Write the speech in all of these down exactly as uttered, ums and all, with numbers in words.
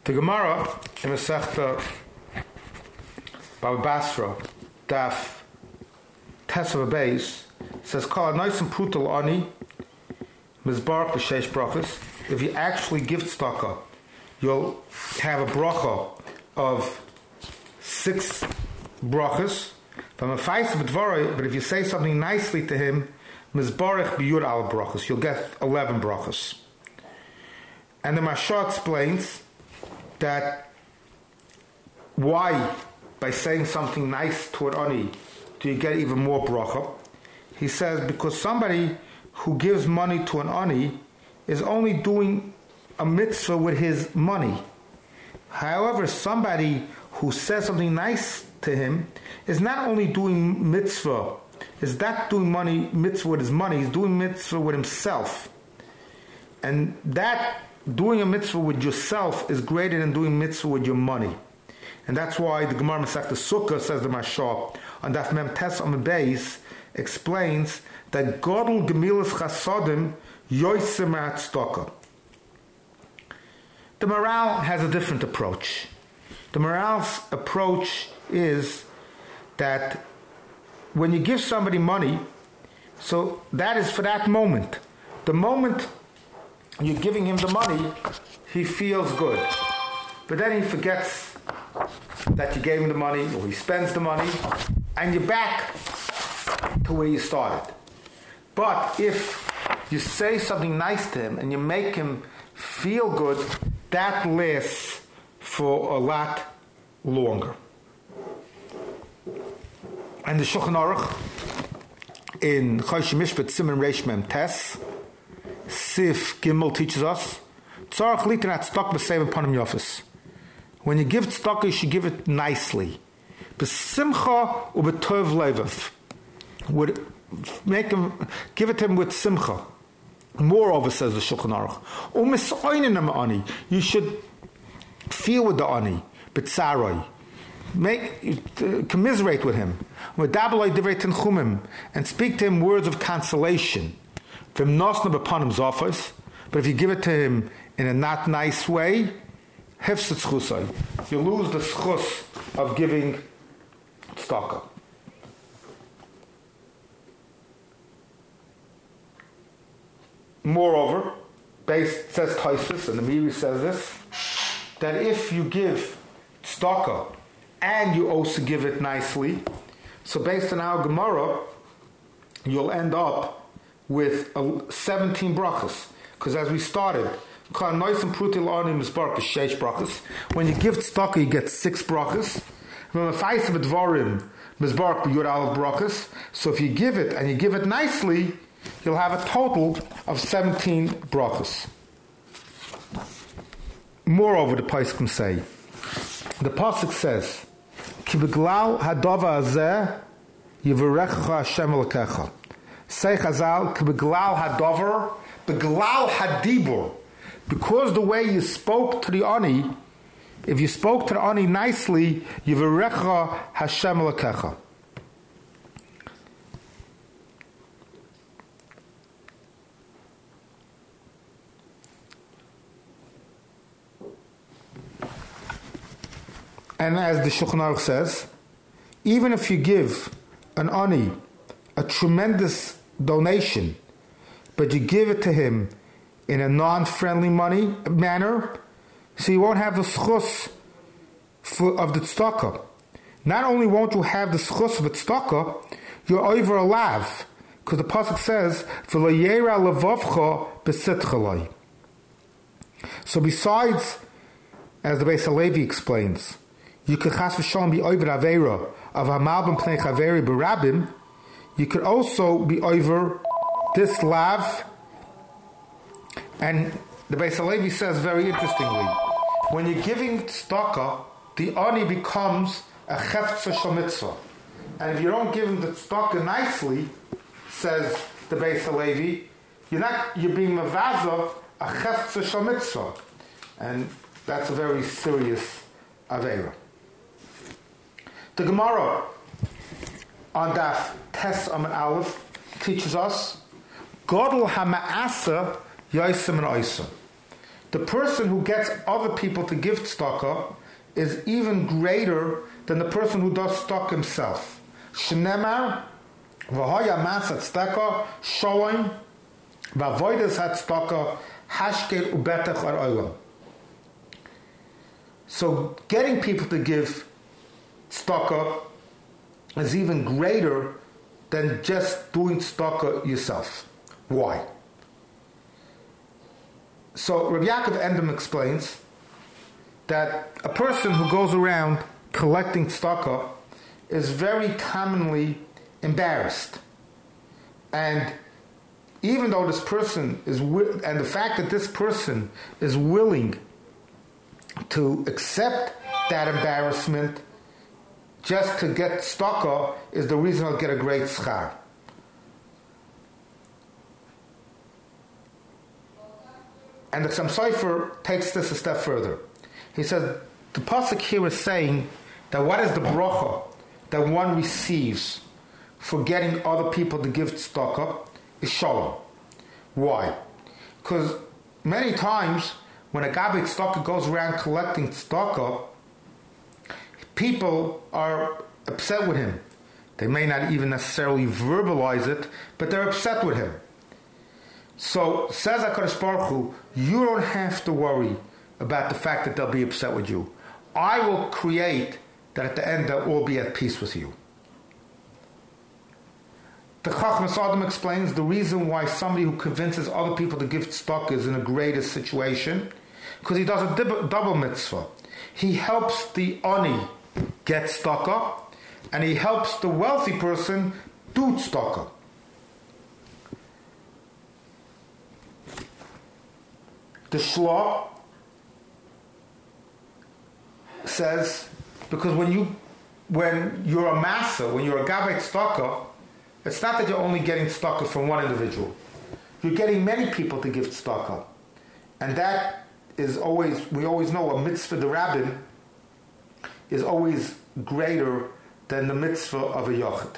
The Gemara in Masechta Baba Basra, Daf Tesava Beis, says, "Kol noisim prutal ani mizbarach b'sheish brachas." If you actually give tzedakah, you'll have a bracha of six brachas. But if you say something nicely to him, mizbarach b'yud al brachas, you'll get eleven brachas. And the Mashah explains that why, by saying something nice to an ani, do you get even more bracha? He says because somebody who gives money to an ani is only doing a mitzvah with his money. However, somebody who says something nice to him is not only doing mitzvah, is not doing money mitzvah with his money, he's doing mitzvah with himself. And that doing a mitzvah with yourself is greater than doing mitzvah with your money. And that's why the Gemara Masechta Sukkah, says the Mashal, on Daf Mem Tes Amud Beis, explains that Godel Gemilas Chasodim Yoisem Tzedakah. The Maral has a different approach. The Maral's approach is that when you give somebody money, so that is for that moment. The moment you're giving him the money, he feels good. But then he forgets that you gave him the money, or he spends the money, and you're back to where you started. But if you say something nice to him and you make him feel good, that lasts for a lot longer. And the Shulchan Aruch in Chosh Mishpat Siman Reish Mem Tes Sif Gimel teaches us Tzarach litin at tzedakah b'seiv panim yofis. When you give tzedakah, you should give it nicely. B'simcha u'b'tov levav. Would make him give it to him with simcha. Moreover, says the Shulchan Aruch, u'misoinin ani. You should feel with the ani, b'tzaroi. Make uh, commiserate with him, and speak to him words of consolation. But if you give it to him in a not nice way, you lose the schus of giving tzedakah. Moreover, based says Tosfos, and the Meiri says this, that if you give tzedakah and you also give it nicely, so based on our Gemara, you'll end up with seventeen brachas. Because as we started, when you give tzedakah, you get six brachas. So if you give it and you give it nicely, you'll have a total of seventeen brachas. Moreover, the Poskim say, the pasuk says, Ki beglal hadava hazeh yivarechecha Hashem Elokecha. Say Chazal, Ki beglal hadavar, beglal hadibur. Because the way you spoke to the ani, if you spoke to the ani nicely, yivarechecha Hashem Elokecha. And as the Shulchan Aruch says, even if you give an ani a tremendous donation, but you give it to him in a non-friendly money manner, so you won't have the schus for, of the tzedakah. Not only won't you have the schus of the tzedakah, you're over a lav, because the pasuk says, "V'lo yera levavcha b'sitchalai." So besides, as the Beis Halevi explains, you could chas v'shalom be over aveira of hamal b'pnei chaveri b'rabim. You could also be over this lav. And the Beis Halevi says very interestingly, when you're giving tzedakah, the ani becomes a cheftza shel mitzvah. And if you don't give him the tzedakah nicely, says the Beis Halevi, you're not you're being mavaza a cheftza shel mitzvah, and that's a very serious aveira. The Gemara on Daf Tes Amud Aleph teaches us Godel HaMa'asa Yoisem and Oisem. the person who gets other people to give tzedakah is even greater than the person who does tzedakah himself. Shnemar v'hoya masat tzedakah shoim v'avodas hat tzedakah hashker ubetach ar olam. So getting people to give tzedakah is even greater than just doing tzedakah yourself. Why? So Rabbi Yaakov Endem explains that a person who goes around collecting tzedakah is very commonly embarrassed. And even though this person is, wi- and the fact that this person is willing to accept that embarrassment just to get tzedakah is the reason I'll get a great schar. And the Chassam Sofer takes this a step further. He says, the pasuk here is saying that what is the bracha that one receives for getting other people to give tzedakah is shalom. Why? Because many times when a gabbai tzedakah goes around collecting tzedakah, people are upset with him. They may not even necessarily verbalize it, but they're upset with him. So, says HaKadosh Baruch Hu, you don't have to worry about the fact that they'll be upset with you. I will create that at the end they'll all be at peace with you. The Chachmas Adam explains the reason why somebody who convinces other people to give tzedakah is in a greater situation, because he does a dib- double mitzvah. He helps the ani get tzedakah, and he helps the wealthy person do tzedakah. The Shloh says, because when you when you're a massa, when you're a gabbai tzedakah, it's not that you're only getting tzedakah from one individual. You're getting many people to give tzedakah. And that is always, we always know a mitzvah de rabbin is always greater than the mitzvah of a yochid.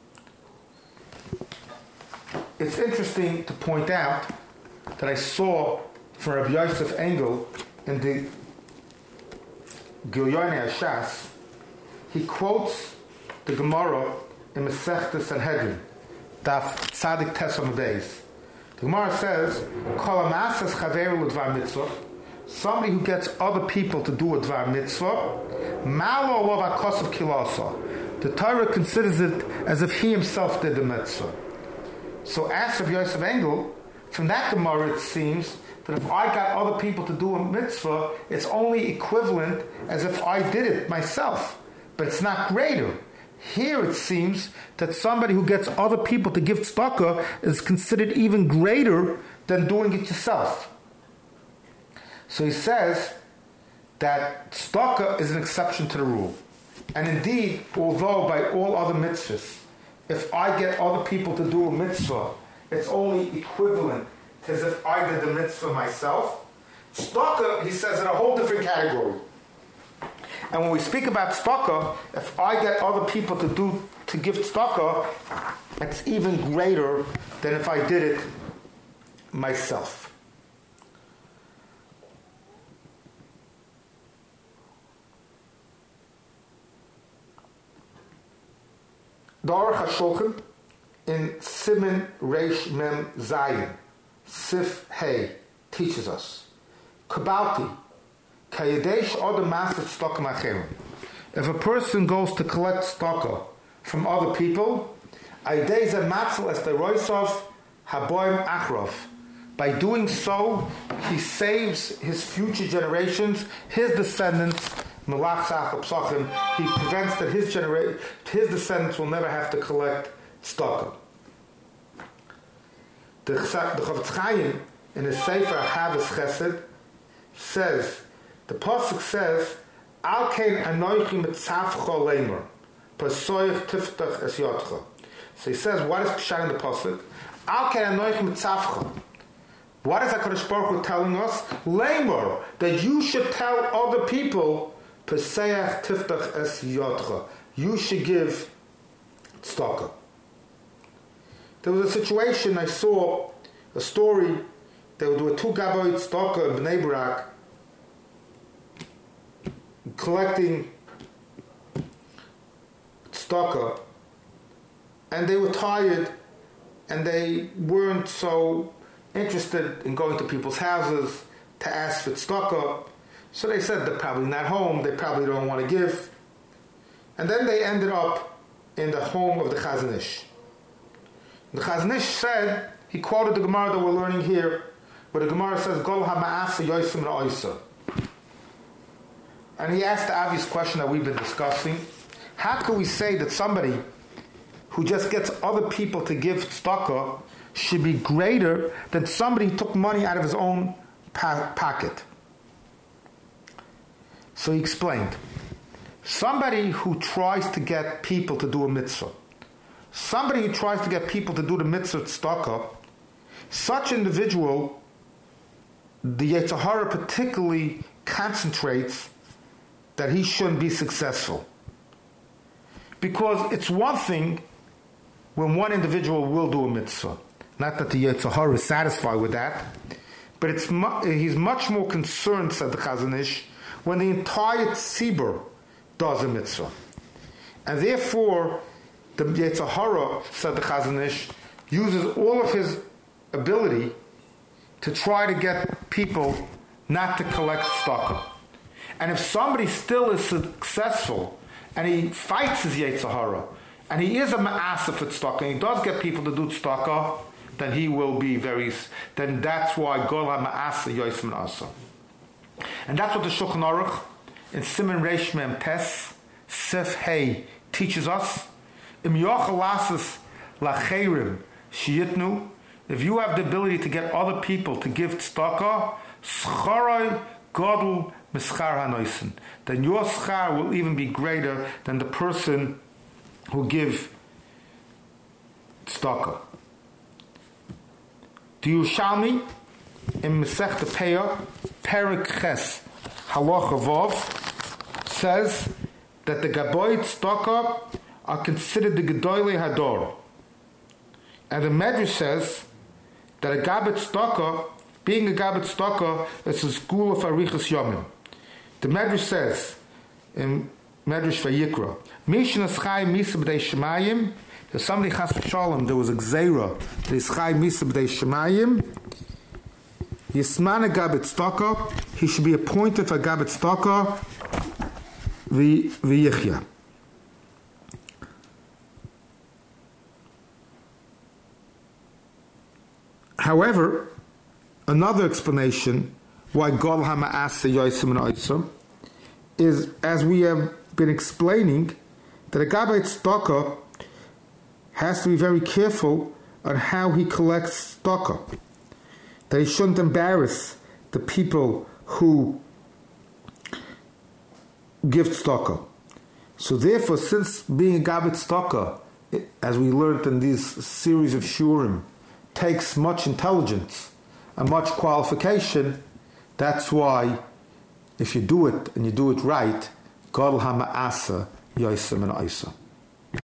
It's interesting to point out that I saw from Rabbi Yosef Engel in the Gilyonei Hashas, he quotes the Gemara in Masechta Sanhedrin, Daf Tzadik Tes Amud Beis. The Gemara says, Kol hamasas chaveru l'dvar mitzvah, somebody who gets other people to do a dvar mitzvah, malo lov hakosav kilasa. The Torah considers it as if he himself did the mitzvah. So as Rabbi Yosef Engel, from that Gemara it seems that if I got other people to do a mitzvah, it's only equivalent as if I did it myself. But it's not greater. Here it seems that somebody who gets other people to give tzedakah is considered even greater than doing it yourself. So he says that tzedakah is an exception to the rule. And indeed, although by all other mitzvahs, if I get other people to do a mitzvah, it's only equivalent as if I did the mitzvah myself. Tzedakah, he says, in a whole different category. And when we speak about tzedakah, if I get other people to do to give tzedakah, it's even greater than if I did it myself. The Aruch HaShulchan in Siman Reish Mem Zayin, Sif Hey, teaches us, Kabalti, Kayadesh Odom Masat Tzedakah Macherim. If a person goes to collect tzedakah from other people, Aydeza Matzel Esteroisov Haboim Achrov. By doing so, he saves his future generations, his descendants, Melach Sach Psachim. He prevents that his genera- his descendants will never have to collect tzedakah. The Chavetz Chaim in his Sefer Ahavas Chesed says, the pasuk says, Al kein anoichi mitzavcha leimer, pasoich tiftach es yotcha. So he says, what is pshat in the pasuk? Al kein anoichi mitzavcha. What is HaKadosh Baruch Hu telling us? Leimer, that you should tell other people, pasoich tiftach es yotcha. You should give tzedakah. There was a situation, I saw a story They would do a two gabayit tzedakah in Bnei Brak, collecting tzedakah, and they were tired, and they weren't so interested in going to people's houses to ask for tzedakah. So they said they're probably not home, they probably don't want to give. And then they ended up in the home of the Chazon Ish. The Chazon Ish said, he quoted the Gemara that we're learning here, where the Gemara says, Gol ha'ma'asa yosim ra'oisa. And he asked the obvious question that we've been discussing. How can we say that somebody who just gets other people to give tzedakah should be greater than somebody who took money out of his own pa- pocket? So he explained, somebody who tries to get people to do a mitzvah, somebody who tries to get people to do the mitzvah tzedakah, such individual, the Yetzer Hara particularly concentrates that he shouldn't be successful. Because it's one thing when one individual will do a mitzvah. Not that the Yetzer Hara is satisfied with that, but it's mu- he's much more concerned, said the Chazon Ish, when the entire tzibur does a mitzvah. And therefore, the Yetzer Hara, said the Chazon Ish, uses all of his ability to try to get people not to collect tzedakah. And if somebody still is successful, and he fights his Yetzer Hara, and he is a ma'aseh for tzedakah, and he does get people to do tzedakah, then he will be very, then that's why Gol ha'ma'aseh yosim asa. And that's what the Shulchan Aruch in Siman Reish Mem Tes Sef Hey teaches us. Im yochel lasses lacherim sheyitnu. If you have the ability to get other people to give tzedakah, schoroi godel mischar hanoisen, then your schar will even be greater than the person who give tzedakah. The Yerushalmi in Masechta Peah, Perek Ches, Halacha Vav, says that the Gaboy tzedakah are considered the Gedolei Hador. And the Medrash says that a Gabbai tzedakah, being a Gabbai tzedakah, is a school of Arichas Yomim. The Medrash says in Medrash Vayikra, Mishnah Schai Misa B'dei Shemayim, if somebody has Shalom, there was a Gzeira, that is Schai Misa B'dei Shemayim, Yisman a Gabbai tzedakah, he should be appointed for Gabbai tzedakah v'yichya. However, another explanation why Gol ha'ma'aseh yosim and oisam is, as we have been explaining, that a Gabbai tzedakah has to be very careful on how he collects tzedakah. That he shouldn't embarrass the people who give tzedakah. So therefore, since being a Gabbai tzedakah, as we learned in these series of shurim, takes much intelligence and much qualification, that's why if you do it and you do it right, Gadol ha'ma'aseh yosim and oisa.